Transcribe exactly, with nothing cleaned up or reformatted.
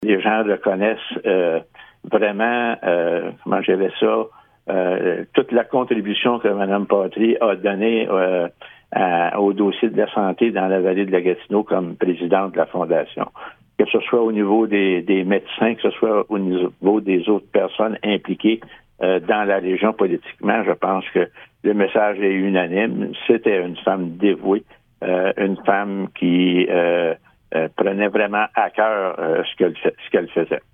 les gens reconnaissent euh, vraiment, euh, comment je dirais ça, euh, toute la contribution que Mme Patry a donnée euh, à, au dossier de la santé dans la vallée de la Gatineau comme présidente de la Fondation. Que ce soit au niveau des, des médecins, que ce soit au niveau des autres personnes impliquées euh, dans la région politiquement, je pense que le message est unanime. C'était une femme dévouée, euh, une femme qui euh, euh, prenait vraiment à cœur euh, ce qu'elle, ce qu'elle faisait.